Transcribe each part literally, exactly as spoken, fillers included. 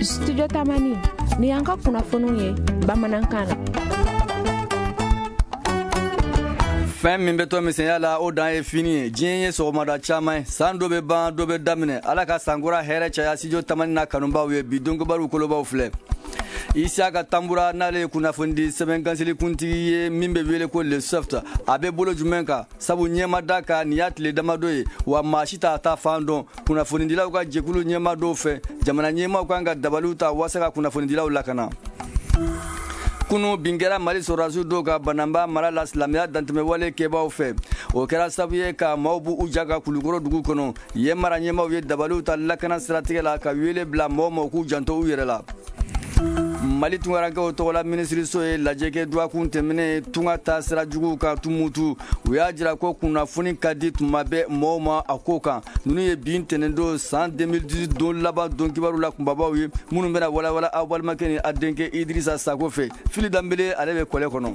studio Tamani ni yanka kunnafoniw ye bamanankan na. Fɛn min bɛ to misɛnya la o dan ye fini ye. Diɲɛ ye sɔgɔmada caman ye. San dɔ bɛ ban dɔ bɛ daminɛ. Ala ka sankura hɛrɛ caya studio Tamani na kanubaw ye bi donkibaru kolobaw filɛ. Isiaka Tambura n'ale ye kunnafoni di sɛbɛn kansili kuntigi ye min bɛ wele ko le soft a bɛ bolo jumɛn kan sabu ɲɛma da kan nin y'a tile damadɔ ye wa maa si t'a ta fan dɔn kunnafonidilaw ka jɛkulu ɲɛma dɔw fɛ jamana ɲɛmaw kan ka dabaliw ta walasa ka kunnafonidilaw lakana. Kunu bin kɛra Mali sɔrɔdasiw dɔw ka bananba mara la silamɛya dantɛmɛwale kɛbaaw fɛ o kɛra sababu ye ka maaw b'u u ja ka Kulukɔrɔ dugu kɔnɔ yen mara ɲɛmaw ye dabaliw ta lakana siratigɛ la ka wele bila mɔgɔw ma k'u janto u yɛrɛ la. Mali tungarankew tɔgɔla minisiriso ye lajɛkɛ duwakun tɛmɛnen tunga ta sira juguw ka tumutu u y'a jira ko kunnafoni ka di tuma bɛɛ mɔgɔw ma a ko kan ninnu ye bin tɛnɛndon san deux mille dix-huit don laban don kibaru la kunbabaw ye minnu bɛna walawala aw balimakɛ ni a denkɛ Idrissa Sako fɛ fili danbele ale bɛ kɔlɛ kɔnɔ.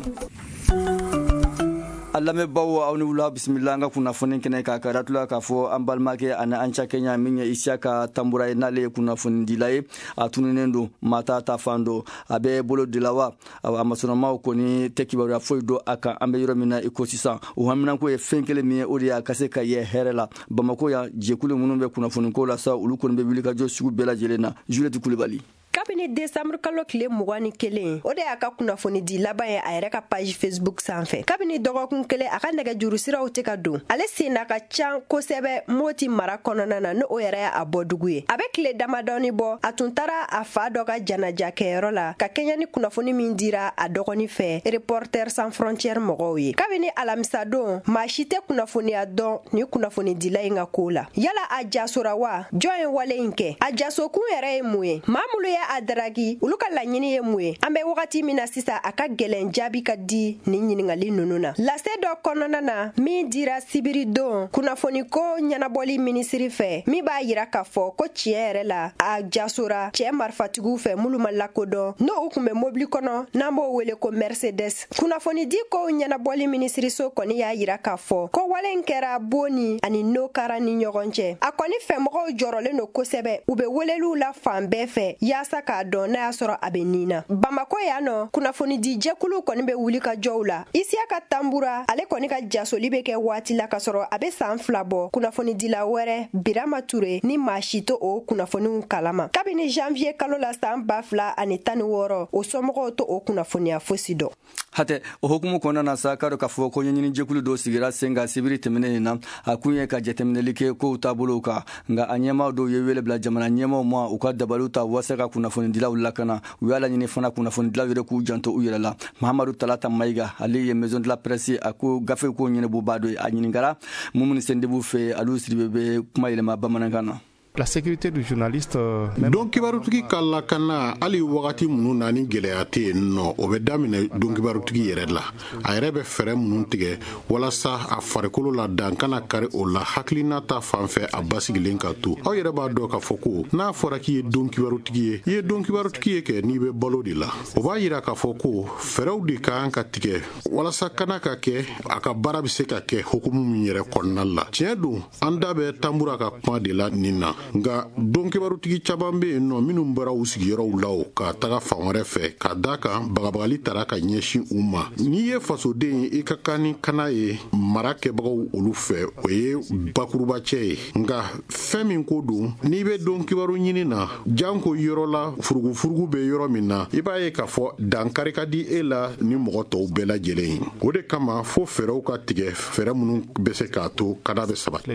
A lamɛnbaaw aw ni wula bisimila an ka kunnafoni kɛnɛ k'a ka datula k'a fɔ an balimakɛ ani an cakɛɲa min ye Isiaka Tambura ye n'ale ye kunnafonidila ye a tununen don maa t'a ta fan don a bɛ bolo de la wa a masɔrɔmaw kɔni tɛ kibaruya foyi dɔn a kan an bɛ yɔrɔ min na i ko sisan o haminako ye fɛn kelen min ye o de y'a ka se ka ye hɛrɛ la Bamako yan jɛkulu minnu bɛ kunnafoniko la sa olu kɔni bɛ wulikajɔ sugu bɛɛ lajɛlen na Juliette Kulibali. Kabini décembre kalo tile mugan ni kelen o de y'a ka kunnafoni di laban ye a yɛrɛ ka page Facebook sanfɛ kabini dɔgɔkun kelen a ka nɛgɛjuru siraw tɛ ka don ale sen na ka can kosɛbɛ Moti mara kɔnɔna na n'o yɛrɛ y'a bɔdugu ye a bɛ tile damadɔni bɔ a tun taara a fa dɔ ka janaja kɛyɔrɔ la ka kɛɲɛ ni kunnafoni min dira a dɔgɔni fɛ Reporters sans frontières mɔgɔw ye kabini alamisa don maa si tɛ kunnafoniya dɔn ni kunnafonidila in ka ko la yala a jasora wa jɔn ye wale in kɛ a jasokun yɛrɛ ye mun ye maa minnu ye a daragi olu ka laɲini ye mun ye an bɛ wagati min na sisan a ka gɛlɛn jaabi ka di nin ɲiningali ninnu na lase dɔ kɔnɔna na min dira sibiri don kunnafoni ko ɲɛnabɔli minisiri fɛ min b'a yira k'a fɔ ko tiɲɛ yɛrɛ la a jasora cɛ marifatigiw fɛ minnu ma lakodɔn n'o u kun bɛ mobili kɔnɔ n'an b'o wele ko Mercedes kunnafoni di ko ɲɛnabɔli minisiriso kɔni y'a yira k'a fɔ ko wale in kɛra Boni ani Nokara ni ɲɔgɔn cɛ a kɔni fɛmɔgɔw jɔrɔlen don kosɛbɛ u bɛ weleliw la fan bɛɛ fɛ yaasa k'a dɔn n'a y'a sɔrɔ a bɛ nin na Bamako yan nɔ kunnafoni di jɛkulu kɔni bɛ wuli ka jɔw la Isiaka Tambura ale kɔni ka jasoli bɛ kɛ waati la ka sɔrɔ a bɛ san fila bɔ kunnafonidila wɛrɛ Birama Ture ni maa si to o kunnafoniw kalama kabini janvier kalo la san ba fila ani tan ni wɔɔrɔ o somɔgɔw to o kunnafoniya fosi dɔn hatɛ o hukumu kɔnɔna na sa ka dɔ k'a fɔ ko ɲɛɲini jɛkulu dɔ sigira sen ka sibiri tɛmɛnen na a kun ye ka jateminɛli kɛ kow taabolow kan nka a ɲɛmaw dɔw ye wele bila jamana ɲɛmaw ma u ka dabaliw ta walasa ka kunnafonidilaw lakana u y'a laɲini fana kunnafonidilaw yɛrɛ k'u janto u yɛrɛ la Mahamadu Talata Mayiga ale ye maison de la presse a ko gafe ko ɲɛnɛbɔba dɔ ye a ɲininkara Mumuni Sendebu fɛ Aliou Sidibe bɛ kuma yɛlɛma bamanankan na. La sécurité du journaliste don kibarutigi ka lakana hali wagati minnu na ni gɛlɛya tɛ yen nɔ o bɛ daminɛ don kibarutigi yɛrɛ la a yɛrɛ bɛ fɛɛrɛ minnu tigɛ walasa a farikolo la dan kana kari o la hakilina ta fanfɛ a basigilen ka to aw yɛrɛ b'a dɔn k'a fɔ ko n'a fɔra k'i ye don kibarutigi ye i ye don kibarutigi ye kɛ n'i bɛ balo de la o b'a yira k'a fɔ ko fɛɛrɛw de ka kan ka tigɛ walasa kana ka kɛ a ka baara bɛ se ka kɛ hukumu min yɛrɛ kɔnɔna la tiɲɛ don an da bɛ Tambura ka kuma de la nin na nka don kibarutigi caman bɛ yen nɔ minnu bɔra u sigiyɔrɔw la o ka taga fan wɛrɛ fɛ ka da kan bagabagali tara ka ɲɛsin u ma n'i ye fasoden ye i ka kan ni kana ye mara kɛbagaw olu fɛ o ye bakuruba cɛ ye nka fɛn min ko don n'i bɛ don kibaru ɲini na janko yɔrɔ la furugufurugu bɛ yɔrɔ min na i b'a ye k'a fɔ dankari ka di e la ni mɔgɔ tɔw bɛɛ lajɛlen ye o de kama fo fɛɛrɛw ka tigɛ fɛɛrɛ minnu bɛ se k'a to kada bɛ sabati.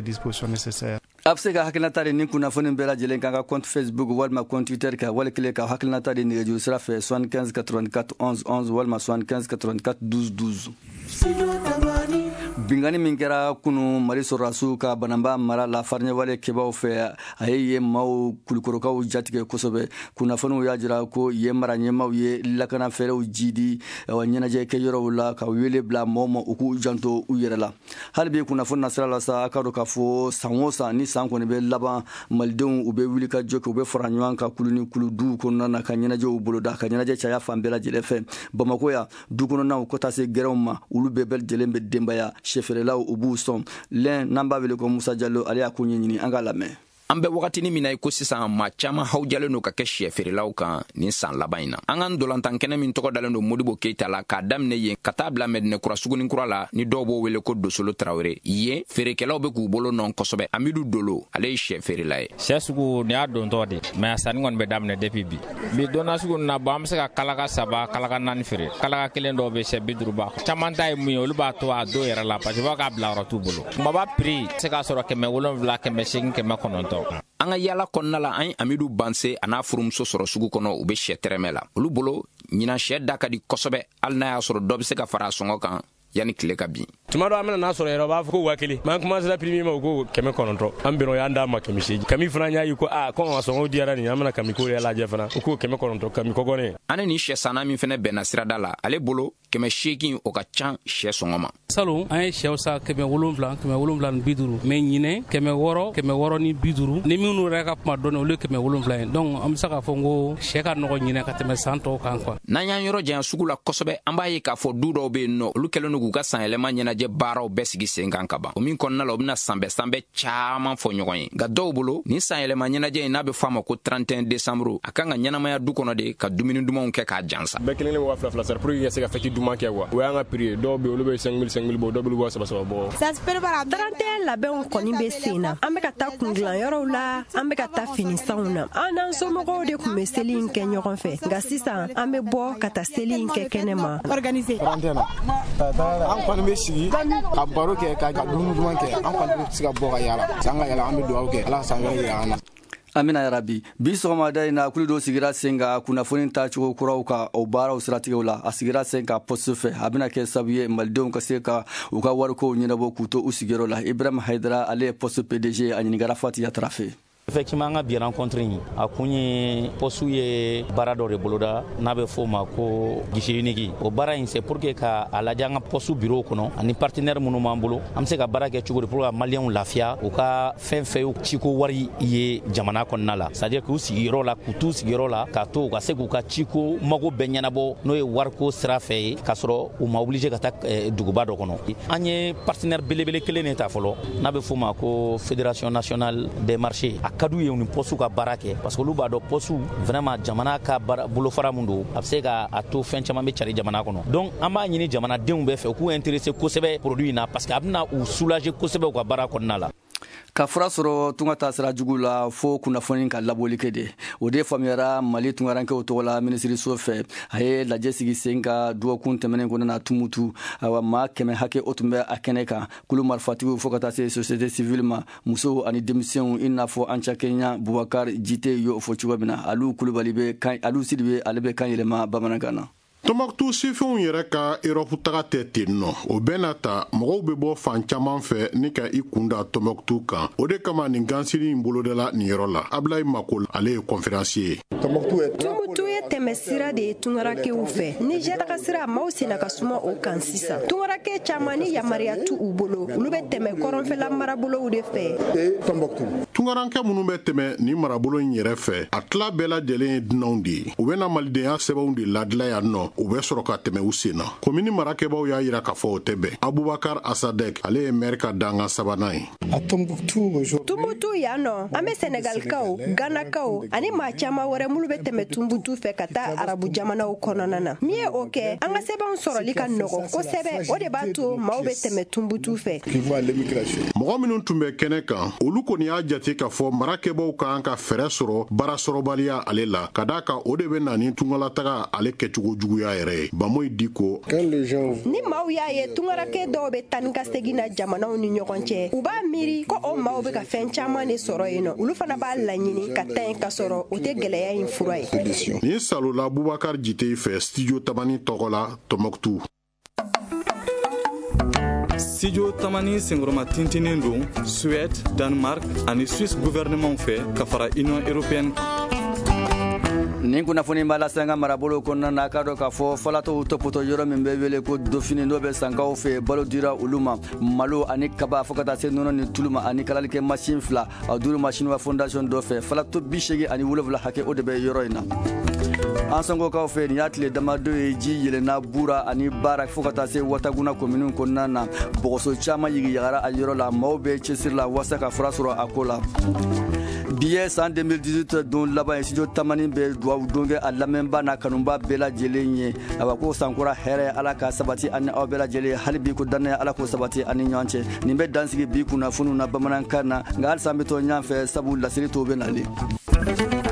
A bɛ se ka hakilinata di nin kunnafoni bɛɛ lajɛlen kan ka compte Facebook walima compte Twitter kan wali kelen ka hakilinata di nɛgɛjuru sira fɛ soixante-quinze quatre-vingt-quatre onze onze walima soixante-quinze quatre-vingt-quatre douze douze. Bingani min kɛra kunu Mali sɔrɔdasiw ka bananba mara la fariɲɛwale kɛbaaw fɛ a ye yen maaw Kulukɔrɔkaw jatigɛ kosɛbɛ kunnafoniw y'a jira ko yen mara ɲɛmaw ye lakana fɛɛrɛw jidi ɲɛnajɛ kɛ yɔrɔw la ka wele bila mɔgɔw ma u k'u janto u yɛrɛ la hali bi kunnafoni na sira la sa a ka dɔn k'a fɔ san o san ni san kɔni bɛ laban malidenw u bɛ wuli ka jɔ kɛ u bɛ fara ɲɔgɔn kan kulu ni kulu duw kɔnɔna na ka ɲɛnajɛw boloda ka ɲɛnajɛ caya fan bɛɛ lajɛlen fɛ Bamako yan du kɔnɔnaw ko taa se gɛrɛnw ma olu bɛɛ bɛɛ lajɛlen bɛ denbaya sɛfɛrɛlaw u b'u sɔn lɛn n'an b'a wele ko Musa Jallo ale y'a ko ɲɛɲini an ka lamɛn. an bɛ wagatini min na ko sisan maa caman hawjalen no ka kɛ sɛ feerelaw kan nin san laban in na. An ka ndolantan kɛnɛ min tɔgɔ dalen don Modibo Keita la k'a daminɛ yen ka taa bila Mɛdinɛ kura suguni kura la ni dɔw b'o wele ko Dosolo Tarawele. Yen feerekɛlaw bɛ k'u bolo nɔn kosɛbɛ. Amidu Dolo ale ye sɛ feerela ye. Sɛ sugu ni y'a don tɔ de mais a sanni kɔni bɛ daminɛ depuis bi. Bi donna sugu na bɔ an bɛ se ka kalaka saba kalaka naani feere. Kalaka kelen dɔw bɛ sɛ bi duuru ba. Caman ta ye mun ye olu b'a to a dɔw yɛrɛ la parce que b'a k'a bila yɔrɔ t'u bolo. Kumaba prix se k'a sɔrɔ kɛmɛ wolonwula kɛmɛ seegin kɛmɛ kɔnɔntɔn. An ka yala kɔnɔna la an ye Amidu Banse a n'a furumuso sɔrɔ sugu kɔnɔ u bɛ sɛ tɛrɛmɛ la. Olu bolo ɲinan sɛ da ka di kosɛbɛ hali n'a y'a sɔrɔ dɔ bɛ se ka fara a sɔngɔ kan yani tile ka bin. Tuma dɔ an bɛna n'a sɔrɔ yɛrɛ b'a fɔ ko waa kelen mais an commencera prix ma ko kɛmɛ kɔnɔntɔn an bɛn'o y'an d'a ma kɛmɛ seegin kami fana y'a ye ko a ko a sɔngɔw diyara nin an bɛna kami ko yɛrɛ lajɛ fana o ko kɛmɛ kɔnɔntɔn kami kɔgɔnen. An ni sɛ sanna min fana bɛnna sirada la ale bolo kɛmɛ seegin o ka ca sɛ sɔngɔ ma. Salon an ye sɛw sa kɛmɛ wolonwula kɛmɛ wolonwula ni bi duuru mais ɲinɛ kɛmɛ wɔɔrɔ kɛmɛ wɔɔrɔ ni bi duuru ni minnu yɛrɛ ka kuma dɔɔni olu ye kɛmɛ wolonwula ye donc an bɛ se k'a fɔ ko sɛ ka nɔgɔ ɲinɛ ka tɛmɛ san tɔw kan quoi. N'an y'an yɔrɔ janya sugu la kosɛbɛ an b'a ye k'a fɔ du dɔw bɛ yen nɔ olu kɛlen don k'u ka san yɛlɛma ɲɛnajɛ baaraw bɛɛ sigi sen kan ka ban. O min kɔnɔna la o bɛna sanbɛ sanbɛ caman fɔ ɲɔgɔn ye nka dɔw bolo ni san yɛlɛma ɲɛnajɛ in n'a bɛ fɔ a ma ko trente et un décembre a kan ka ɲɛnamaya du kɔnɔ de ka dumuni dumanw kɛ k'a jansa. Bɛɛ kelen kelen waa fila fila sara pour que ka se ka fêti duman kɛ wa o y'an ka prix ye dɔw bɛ olu bɛ cinq mille cinq mille bɔ dɔw bɛ waa saba saba bɔ. trente et un labɛnw kɔni bɛ sen na an bɛ ka taa kundilayɔrɔw la an bɛ ka taa finisanw na an n'an somɔgɔw de tun bɛ seli in kɛ ɲɔgɔn fɛ nka sisan an bɛ bɔ ka taa seli in kɛ kɛnɛma. an kɔni bɛ sigi ka baro kɛ ka dumuni duman kɛ an kɔni bɛ se ka bɔ ka yala san ka yala an bɛ dugawu kɛ ala ka san wɛrɛ yira an na. Amina yarabi bi sɔgɔmada in na kuli dɔ sigira sen ka kunnafoni tacogo kuraw ka o baaraw siratigɛw la a sigira sen ka poste fɛ a bɛna kɛ sababu ye malidenw ka se ka u ka warikow ɲɛnabɔ k'u to u sigiyɔrɔ la Ibrahima Haidara ale ye poste P D G a ɲinigara Fati Yatara fɛ. Effectivement, an ka bi rencontre in a kun ye postu ye baara dɔ de boloda n'a bɛ fɔ o ma ko guichet unique o baara in c'est pour que ka a lajɛ an ka postu bureau kɔnɔ ani partenaire minnu b'an bolo an bɛ se ka baara kɛ cogo di pour que maliyɛnw lafiya u ka fɛn fɛn ciko wari ye jamana kɔnɔna la c'est à dire k'u sigiyɔrɔ la k'u t'u sigiyɔrɔ la k'a to u ka se k'u ka ciko mago bɛɛ ɲɛnabɔ n'o ye wariko sira fɛ ye k'a sɔrɔ u ma obligé ka taa duguba dɔ kɔnɔ an ye partenaire belebele kelen de ta fɔlɔ n'a bɛ fɔ o ma ko fédération nationale des marchés kadu ye ni postu ka baara kɛ parce que olu b'a dɔn postu vraiment jamana ka bolofara mun don a bɛ se ka a to fɛn caman bɛ cari jamana kɔnɔ donc an b'a ɲini jamanadenw bɛɛ fɛ k'u intéressé kosɛbɛ produit in na parce que a bɛna u soulager kosɛbɛ u ka baara kɔnɔna la. Ka fura sɔrɔ tunga taa sira jugu la fo kunnafoni ka labɔli kɛ de o de faamuyara Mali tungarankew tɔgɔ la minisiriso fɛ a ye lajɛ sigi sen ka dɔgɔkun tɛmɛnen kɔnɔna tumutu awa maa kɛmɛ hakɛ o tun bɛ a kɛnɛ kan kulu marifatigiw fo ka taa se société civile ma musow ani denmisɛnw i n'a fɔ an cakɛɲa Bubakar Jite y'o fɔ cogo min na alu kulubali bɛ kan alu sidi bɛ ale bɛ kan yɛlɛma bamanankan na. Tombouctou sifɛnw yɛrɛ ka Europe taga tɛ ten nɔ o bɛɛ n'a ta mɔgɔw bɛ bɔ fan caman fɛ ni ka i kunda Tombouctou kan o de kama nin gansiri in bolodala nin yɔrɔ la Ablaye Mako ale ye conférencier. Tombouctou ye tɛmɛ sira de ye tungarakɛw fɛ Niger taga sira maaw senna ka suma o kan sisan tungarakɛ caman ni yamaruya t'u u bolo olu bɛ tɛmɛ kɔrɔnfɛla marabolow de fɛ. Tungarankɛ minnu bɛ tɛmɛ ni marabolo in yɛrɛ fɛ a tila bɛɛ lajɛlen ye dunanw de ye u bɛna malidenya sɛbɛnw de ladila yan nɔ u bɛ sɔrɔ ka tɛmɛ u sen na komini marakɛbaw y'a yira k'a fɔ o tɛ bɛn Abubakar Asadek ale ye maire ka danga sabanan ye. Tombouctou yan nɔ an bɛ Senegalikaw Ganakaw ani maa caman wɛrɛ minnu bɛ tɛmɛ Tombouctou fɛ ka taa arabu jamanaw kɔnɔna na min ye o kɛ an ka sɛbɛnw sɔrɔli ka nɔgɔ kosɛbɛ o de b'a to maaw bɛ tɛmɛ Tombouctou fɛ. Mɔgɔ minnu tun bɛ kɛnɛ kan olu kɔni y'a jate k'a fɔ marakɛbaw kan ka fɛɛrɛ sɔrɔ baara sɔrɔbaliya ale la ka d'a kan o de bɛ na ni tungalataga ale kɛcogo juguya yɛrɛ ye Bamoyi Diko. Ni maaw y'a ye tungarakɛ dɔw bɛ taa ni ka segin na jamanaw ni ɲɔgɔn cɛ u b'a miiri ko o maaw bɛ ka fɛn caman de sɔrɔ yen nɔ olu fana b'a laɲini ka taa yen ka sɔrɔ o tɛ gɛlɛya in fura ye. Ni salola Bubakar Jite fɛ studio Tamani tɔgɔ la Tombouctou. Studio Tamani sengoroma tintinin don Suède, Danemark ani Suisse gouvernement fɛ ka fara Union européenne. Nin kunnafoni b'a la sanga marabolo kɔnɔna na k'a dɔn k'a fɔ falatɔw tɔpɔtɔ yɔrɔ min bɛ wele ko Dofini n'o bɛ sankaw fɛ balo dira olu ma malo ani kaba fo ka taa se nɔnɔ ni tulu ma ani kalalikɛ machine fila a duuru machine wa fondation dɔ fɛ falatɔ bi seegin ani wolonwula hakɛ o de bɛ yɔrɔ in na. An sɔngokaw fɛ nin y'a tile damadɔ ye ji yɛlɛnna Bura ani Baara fo ka taa se Wataguna commune kɔnɔna na bɔgɔso caman yigiyagara a yɔrɔ la maaw bɛ cɛsiri la walasa ka fura sɔrɔ a ko la. biye san deux mille dix-huit don laban studio tamani be duwawu donge a lamɛnba n'a kanuba bɛɛ lajɛlen ye aba ko sankura hɛrɛ ala ka sabati ani aw bɛɛ lajɛlen hali bi ko dannaya ala ko sabati ani ɲɔgɔn cɛ nin bɛ dansigi bi kunnafoniw na bamanankan na nka halisa an bɛ to ɲɔgɔn fɛ sabu lasiri to bɛ nalen